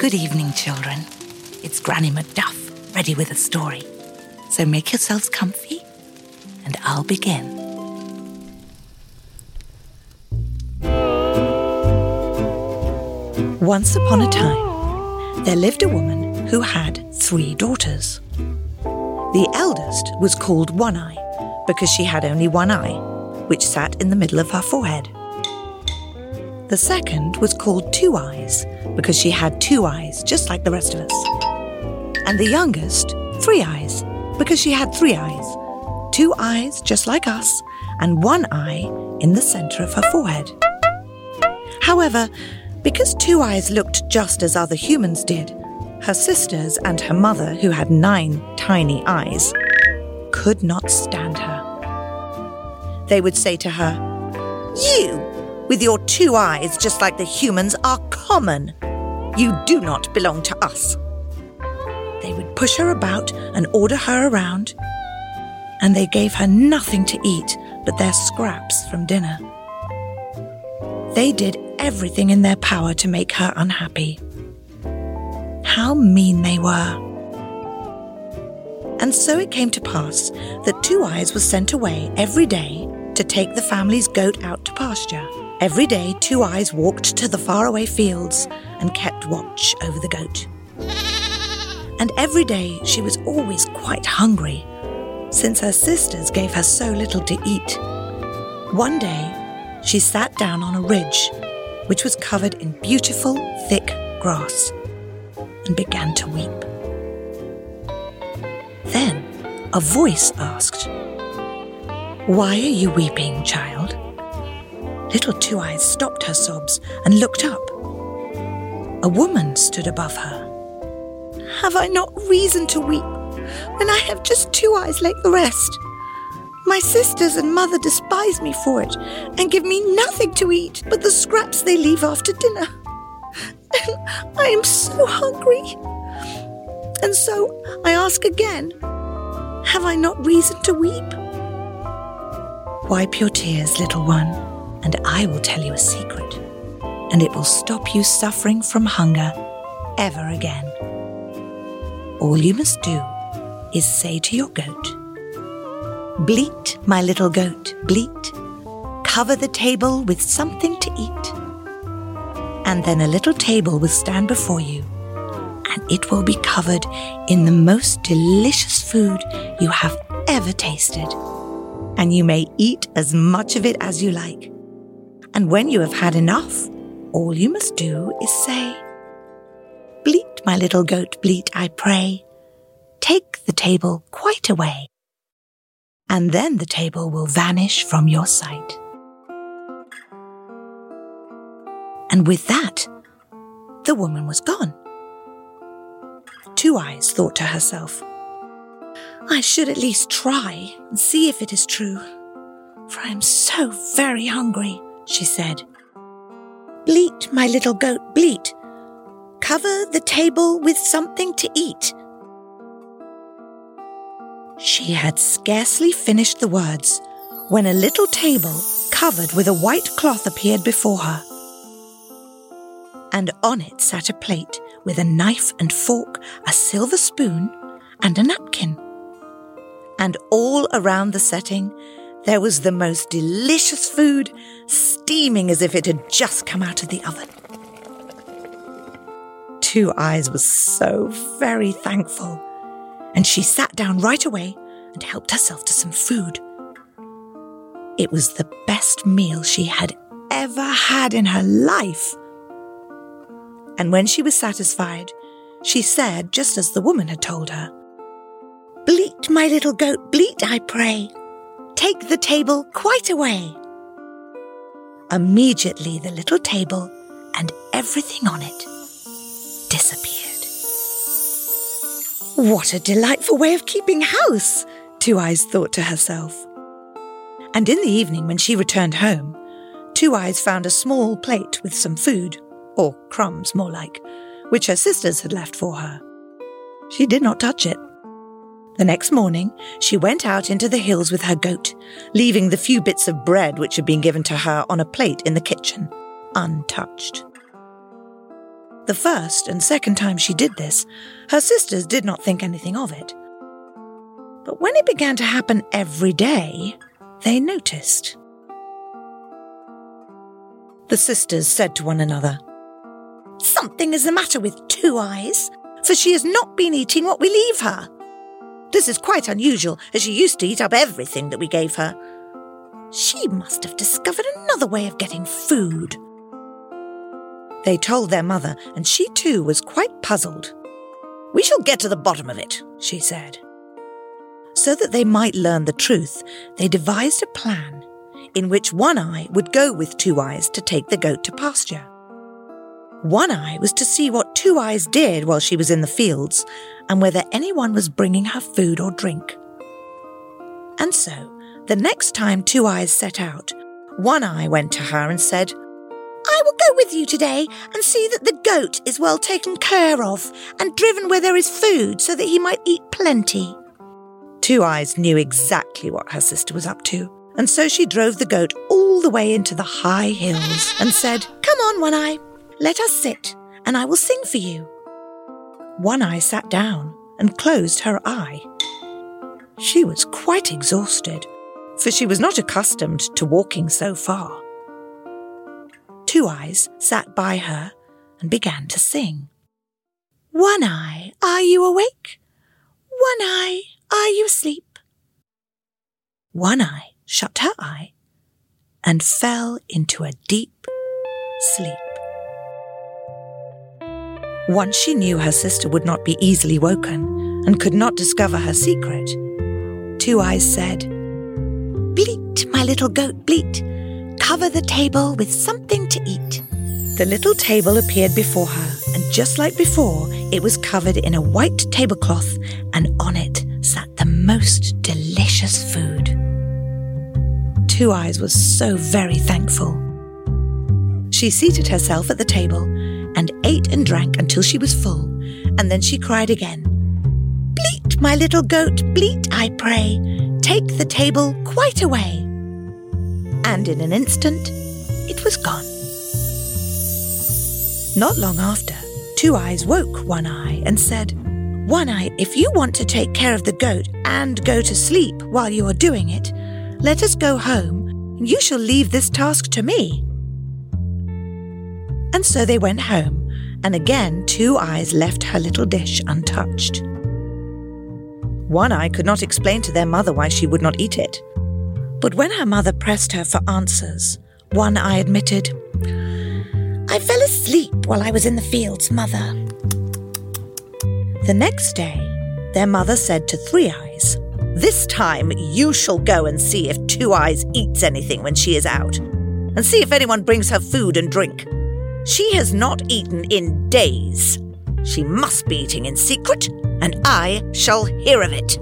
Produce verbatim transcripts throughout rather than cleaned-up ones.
Good evening, children. It's Granny Macduff, ready with a story. So make yourselves comfy, and I'll begin. Once upon a time, there lived a woman who had three daughters. The eldest was called One-Eye because she had only one eye, which sat in the middle of her forehead. The second was called Two-Eyes because she had two eyes, just like the rest of us. And the youngest, Three Eyes, because she had three eyes, two eyes just like us, and one eye in the center of her forehead. However, because Two Eyes looked just as other humans did, her sisters and her mother, who had nine tiny eyes, could not stand her. They would say to her, "You, with your two eyes just like the humans, are common. You do not belong to us." They would push her about and order her around, and they gave her nothing to eat but their scraps from dinner. They did everything in their power to make her unhappy. How mean they were. And so it came to pass that Two Eyes was sent away every day to take the family's goat out to pasture. Every day, Two Eyes walked to the faraway fields and kept watch over the goat. And every day she was always quite hungry, since her sisters gave her so little to eat. One day, she sat down on a ridge, which was covered in beautiful, thick grass, and began to weep. Then a voice asked, "Why are you weeping, child?" Little Two Eyes stopped her sobs and looked up. A woman stood above her. "Have I not reason to weep when I have just two eyes like the rest? My sisters and mother despise me for it and give me nothing to eat but the scraps they leave after dinner. I am so hungry. And so I ask again, have I not reason to weep?" Wipe your tears, little one, and I will tell you a secret, and it will stop you suffering from hunger ever again. All you must do is say to your goat, "Bleat, my little goat, bleat. Cover the table with something to eat." And then a little table will stand before you, and it will be covered in the most delicious food you have ever tasted. And you may eat as much of it as you like. And when you have had enough, all you must do is say, "Bleat, my little goat, bleat, I pray. Take the table quite away." And then the table will vanish from your sight. And with that, the woman was gone. Two Eyes thought to herself, "I should at least try and see if it is true, for I am so very hungry," she said. "Bleat, my little goat, bleat. Cover the table with something to eat." She had scarcely finished the words when a little table covered with a white cloth appeared before her. And on it sat a plate with a knife and fork, a silver spoon, and a napkin. And all around the setting, there was the most delicious food, steaming as if it had just come out of the oven. Two Eyes was so very thankful, and she sat down right away and helped herself to some food. It was the best meal she had ever had in her life. And when she was satisfied, she said, just as the woman had told her, "Bleat, my little goat, bleat, I pray. Take the table quite away." Immediately the little table and everything on it disappeared. "What a delightful way of keeping house," Two Eyes thought to herself. And in the evening when she returned home, Two Eyes found a small plate with some food, or crumbs more like, which her sisters had left for her. She did not touch it. The next morning, she went out into the hills with her goat, leaving the few bits of bread which had been given to her on a plate in the kitchen, untouched. The first and second time she did this, her sisters did not think anything of it. But when it began to happen every day, they noticed. The sisters said to one another, "Something is the matter with Two Eyes, for she has not been eating what we leave her. This is quite unusual, as she used to eat up everything that we gave her. She must have discovered another way of getting food." They told their mother, and she too was quite puzzled. "We shall get to the bottom of it," she said. So that they might learn the truth, they devised a plan in which One Eye would go with Two Eyes to take the goat to pasture. One Eye was to see what Two Eyes did while she was in the fields and whether anyone was bringing her food or drink. And so, the next time Two Eyes set out, One Eye went to her and said, "I will go with you today and see that the goat is well taken care of and driven where there is food so that he might eat plenty." Two Eyes knew exactly what her sister was up to, and so she drove the goat all the way into the high hills and said, "Come on, One Eye, let us sit, and I will sing for you." One Eye sat down and closed her eye. She was quite exhausted, for she was not accustomed to walking so far. Two Eyes sat by her and began to sing. "One Eye, are you awake? One Eye, are you asleep?" One Eye shut her eye and fell into a deep sleep. Once she knew her sister would not be easily woken and could not discover her secret, Two Eyes said, "Bleat, my little goat, bleat. Cover the table with something to eat." The little table appeared before her, and just like before, it was covered in a white tablecloth, and on it sat the most delicious food. Two Eyes was so very thankful. She seated herself at the table and ate and drank until she was full, and then she cried again, "Bleat, my little goat, bleat, I pray. Take the table quite away." And in an instant, it was gone. Not long after, Two Eyes woke One Eye and said, "One Eye, if you want to take care of the goat and go to sleep while you are doing it, let us go home, and you shall leave this task to me." And so they went home, and again Two Eyes left her little dish untouched. One Eye could not explain to their mother why she would not eat it. But when her mother pressed her for answers, One Eye admitted, "I fell asleep while I was in the fields, Mother." The next day, their mother said to Three Eyes, "This time you shall go and see if Two Eyes eats anything when she is out, and see if anyone brings her food and drink. She has not eaten in days. She must be eating in secret, and I shall hear of it."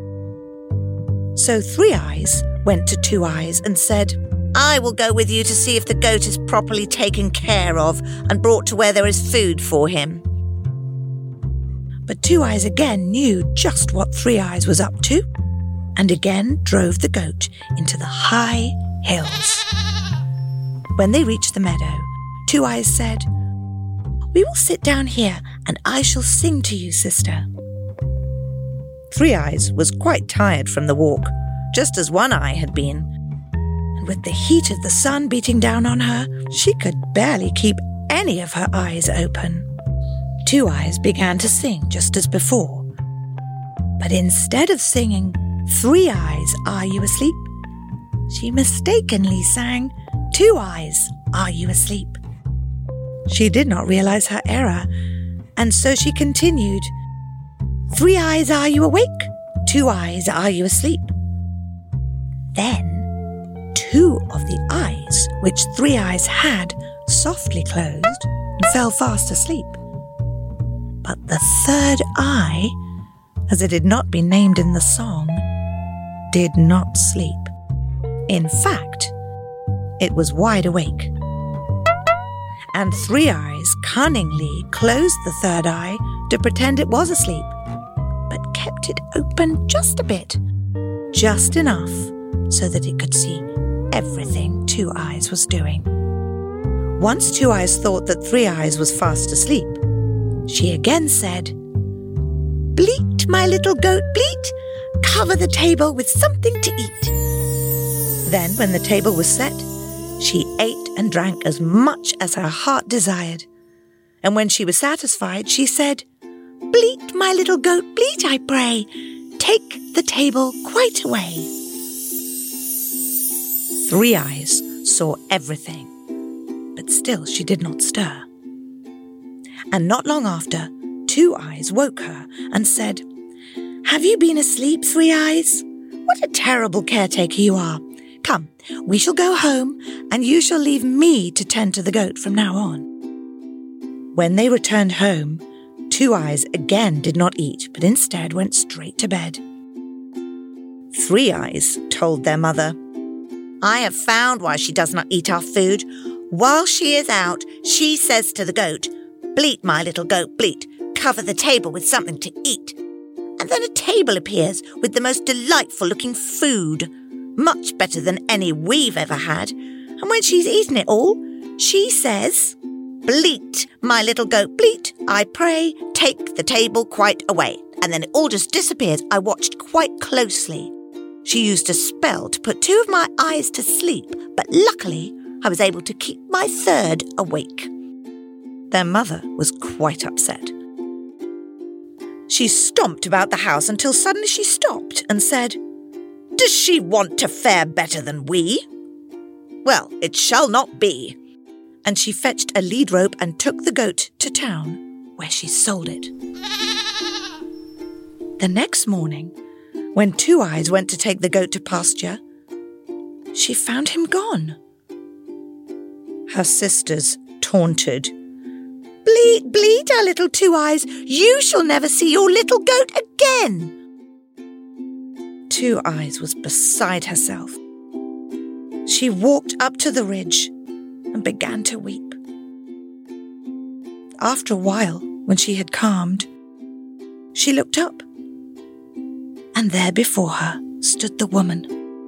So Three Eyes went to Two Eyes and said, "I will go with you to see if the goat is properly taken care of and brought to where there is food for him." But Two Eyes again knew just what Three Eyes was up to, and again drove the goat into the high hills. When they reached the meadow, Two Eyes said, "We will sit down here, and I shall sing to you, sister." Three Eyes was quite tired from the walk, just as One Eye had been, and with the heat of the sun beating down on her, she could barely keep any of her eyes open. Two Eyes began to sing just as before, but instead of singing, "Three Eyes, are you asleep?" she mistakenly sang, "Two Eyes, are you asleep?" She did not realize her error, and so she continued, "Three Eyes, are you awake? Two Eyes, are you asleep?" Then, two of the eyes which Three Eyes had softly closed and fell fast asleep. But the third eye, as it had not been named in the song, did not sleep. In fact, it was wide awake. And Three Eyes cunningly closed the third eye to pretend it was asleep, but kept it open just a bit, just enough so that it could see everything Two Eyes was doing. Once Two Eyes thought that Three Eyes was fast asleep, she again said, "Bleat, my little goat, bleat, cover the table with something to eat." Then, when the table was set, she ate and drank as much as her heart desired. And when she was satisfied, she said, "Bleat, my little goat, bleat, I pray, take the table quite away." Three Eyes saw everything, but still she did not stir. And not long after, Two Eyes woke her and said, "Have you been asleep, Three Eyes? What a terrible caretaker you are. Come, we shall go home, and you shall leave me to tend to the goat from now on." When they returned home, Two Eyes again did not eat, but instead went straight to bed. Three Eyes told their mother, "I have found why she does not eat our food. While she is out, she says to the goat, 'Bleat, my little goat, bleat, cover the table with something to eat.' And then a table appears with the most delightful-looking food, much better than any we've ever had. And when she's eaten it all, she says, 'Bleat, my little goat, bleat, I pray, take the table quite away.' And then it all just disappears. I watched quite closely. She used a spell to put two of my eyes to sleep, but luckily I was able to keep my third awake." Their mother was quite upset. She stomped about the house until suddenly she stopped and said, "Does she want to fare better than we? Well, it shall not be." And she fetched a lead rope and took the goat to town, where she sold it. The next morning, when Two Eyes went to take the goat to pasture, she found him gone. Her sisters taunted, "Bleat, bleat, our little Two Eyes, you shall never see your little goat again." Two Eyes was beside herself. She walked up to the ridge and began to weep. After a while, when she had calmed, she looked up, and there before her stood the woman.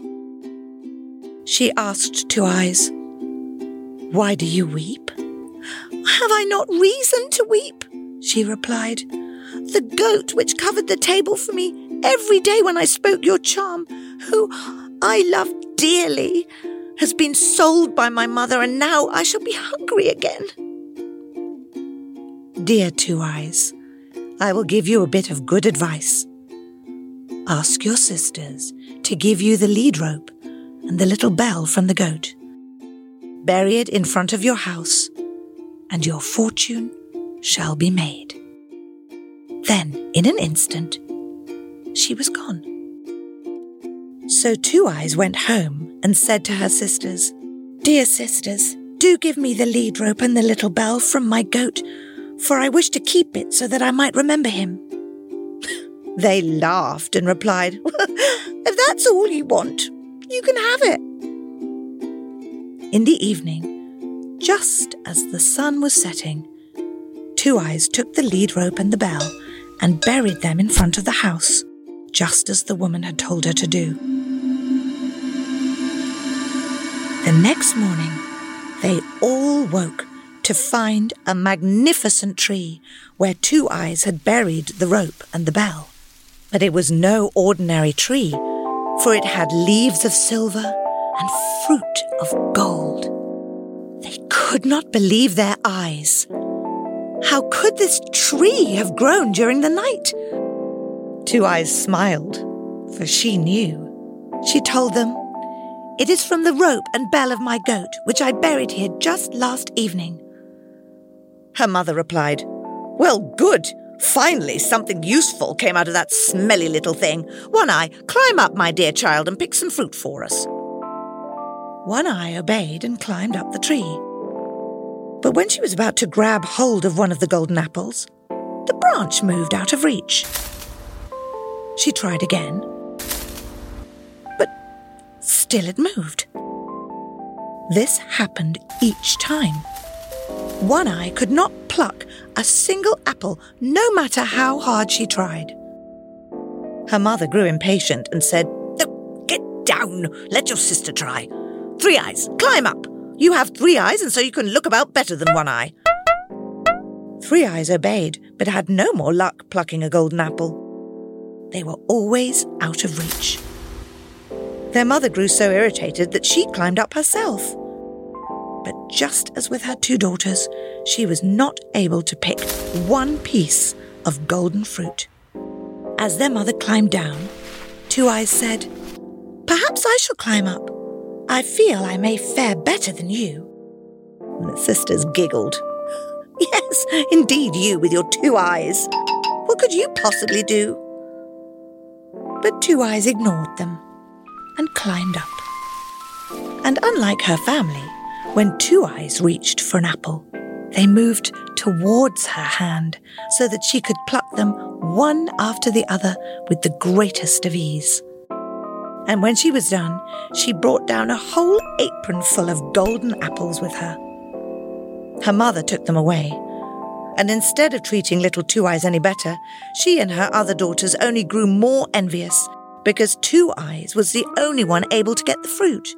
She asked Two Eyes, "Why do you weep?" "Have I not reason to weep?" she replied. "The goat which covered the table for me every day when I spoke your charm, who I loved dearly, has been sold by my mother, and now I shall be hungry again." "Dear Two Eyes, I will give you a bit of good advice. Ask your sisters to give you the lead rope and the little bell from the goat. Bury it in front of your house, and your fortune shall be made." Then, in an instant, she was gone. So Two Eyes went home and said to her sisters, "Dear sisters, do give me the lead rope and the little bell from my goat, for I wish to keep it so that I might remember him." They laughed and replied, "If that's all you want, you can have it." In the evening, just as the sun was setting, Two Eyes took the lead rope and the bell and buried them in front of the house, just as the woman had told her to do. The next morning, they all woke to find a magnificent tree where Two Eyes had buried the rope and the bell. But it was no ordinary tree, for it had leaves of silver and fruit of gold. They could not believe their eyes. How could this tree have grown during the night? Two Eyes smiled, for she knew. She told them, "It is from the rope and bell of my goat, which I buried here just last evening." Her mother replied, "Well, good. Finally, something useful came out of that smelly little thing. One Eye, climb up, my dear child, and pick some fruit for us." One Eye obeyed and climbed up the tree. But when she was about to grab hold of one of the golden apples, the branch moved out of reach. She tried again, but still it moved. This happened each time. One Eye could not pluck a single apple, no matter how hard she tried. Her mother grew impatient and said, "Get down, let your sister try. Three Eyes, climb up. You have three eyes, and so you can look about better than One Eye." Three Eyes obeyed, but had no more luck plucking a golden apple. They were always out of reach. Their mother grew so irritated that she climbed up herself. But just as with her two daughters, she was not able to pick one piece of golden fruit. As their mother climbed down, Two Eyes said, "Perhaps I shall climb up. I feel I may fare better than you." And the sisters giggled. "Yes, indeed you with your two eyes. What could you possibly do?" But Two Eyes ignored them and climbed up. And unlike her family, when Two Eyes reached for an apple, they moved towards her hand so that she could pluck them one after the other with the greatest of ease. And when she was done, she brought down a whole apron full of golden apples with her. Her mother took them away, and instead of treating little Two Eyes any better, she and her other daughters only grew more envious because Two Eyes was the only one able to get the fruit.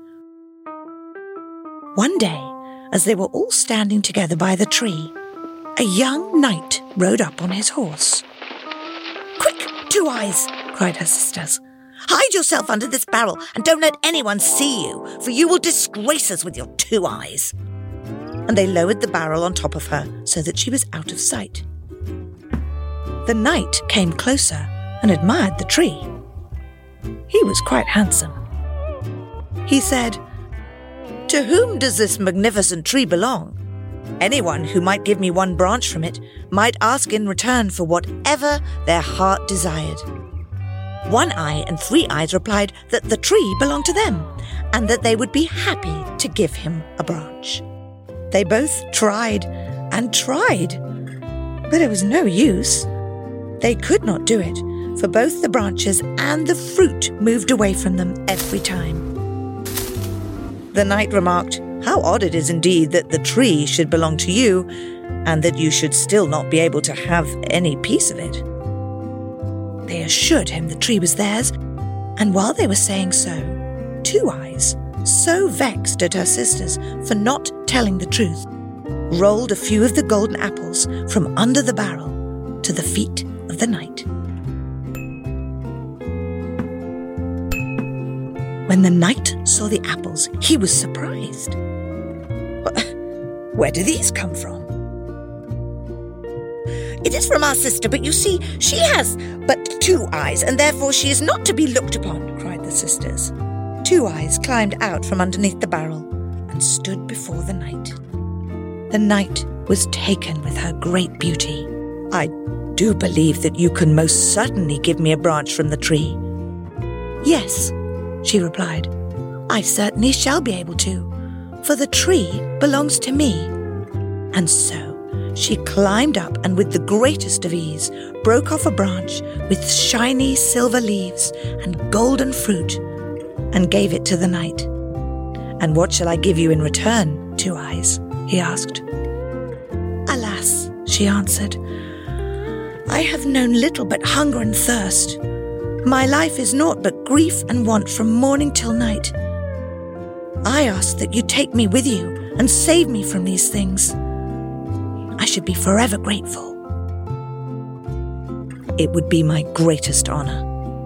One day, as they were all standing together by the tree, a young knight rode up on his horse. "Quick, Two Eyes!" cried her sisters. "Hide yourself under this barrel and don't let anyone see you, for you will disgrace us with your two eyes." And they lowered the barrel on top of her so that she was out of sight. The knight came closer and admired the tree. He was quite handsome. He said, "To whom does this magnificent tree belong? Anyone who might give me one branch from it might ask in return for whatever their heart desired." One Eye and Three Eyes replied that the tree belonged to them and that they would be happy to give him a branch. They both tried and tried, but it was no use. They could not do it, for both the branches and the fruit moved away from them every time. The knight remarked, "How odd it is indeed that the tree should belong to you, and that you should still not be able to have any piece of it." They assured him the tree was theirs, and while they were saying so, Two Eyes, so vexed at her sisters for not telling the truth, rolled a few of the golden apples from under the barrel to the feet of the knight. When the knight saw the apples, he was surprised. "Where do these come from?" "It is from our sister, but you see, she has but two eyes, and therefore she is not to be looked upon," cried the sisters. Two Eyes climbed out from underneath the barrel and stood before the knight. The knight was taken with her great beauty. "I do believe that you can most certainly give me a branch from the tree." "Yes," she replied, "I certainly shall be able to, for the tree belongs to me." And so she climbed up and with the greatest of ease broke off a branch with shiny silver leaves and golden fruit and gave it to the knight. "And what shall I give you in return, Two Eyes?" he asked. "Alas," she answered, "I have known little but hunger and thirst. My life is naught but grief and want from morning till night. I ask that you take me with you and save me from these things. I should be forever grateful." "It would be my greatest honor."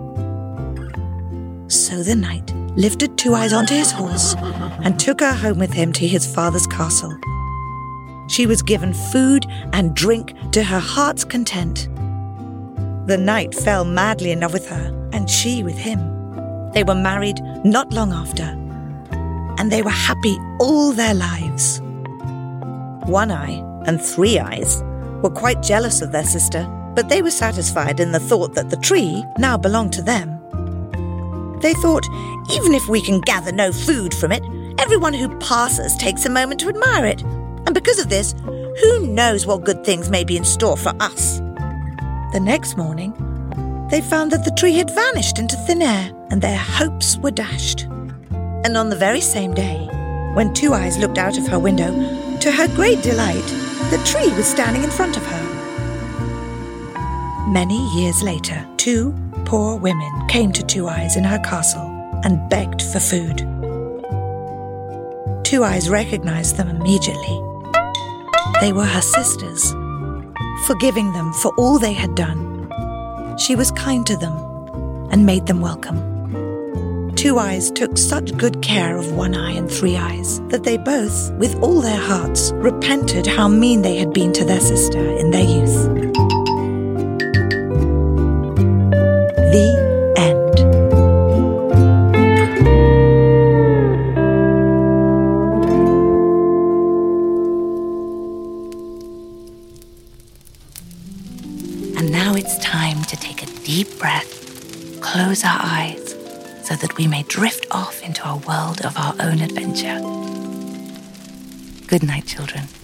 So the knight lifted Two Eyes onto his horse and took her home with him to his father's castle. She was given food and drink to her heart's content. The knight fell madly in love with her, and she with him. They were married not long after, and they were happy all their lives. One Eye and Three Eyes were quite jealous of their sister, but they were satisfied in the thought that the tree now belonged to them. They thought, even if we can gather no food from it, everyone who passes takes a moment to admire it. And because of this, who knows what good things may be in store for us? The next morning, they found that the tree had vanished into thin air, and their hopes were dashed. And on the very same day, when Two Eyes looked out of her window, to her great delight, the tree was standing in front of her. Many years later, two poor women came to Two Eyes in her castle and begged for food. Two Eyes recognized them immediately. They were her sisters, forgiving them for all they had done. She was kind to them and made them welcome. Two Eyes took such good care of One Eye and Three Eyes that they both, with all their hearts, repented how mean they had been to their sister in their youth. The end. And now it's time to take a deep breath, close our eyes, so that we may drift off into a world of our own adventure. Good night, children.